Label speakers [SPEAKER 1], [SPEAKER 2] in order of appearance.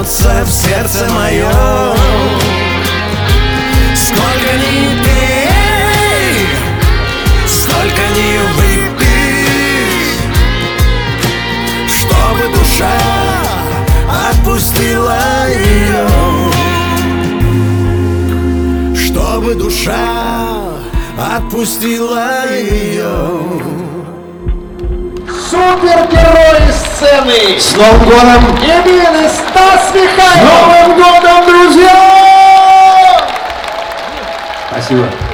[SPEAKER 1] бьется в сердце моем. Сколько ни пей, столько не выпить, чтобы душа отпустила ее, чтобы душа отпустила ее.
[SPEAKER 2] Супергерои сцены!
[SPEAKER 3] С Новым годом!
[SPEAKER 2] Емин и Стас
[SPEAKER 3] С
[SPEAKER 2] Михайлов!
[SPEAKER 3] Новым годом, друзья! Спасибо.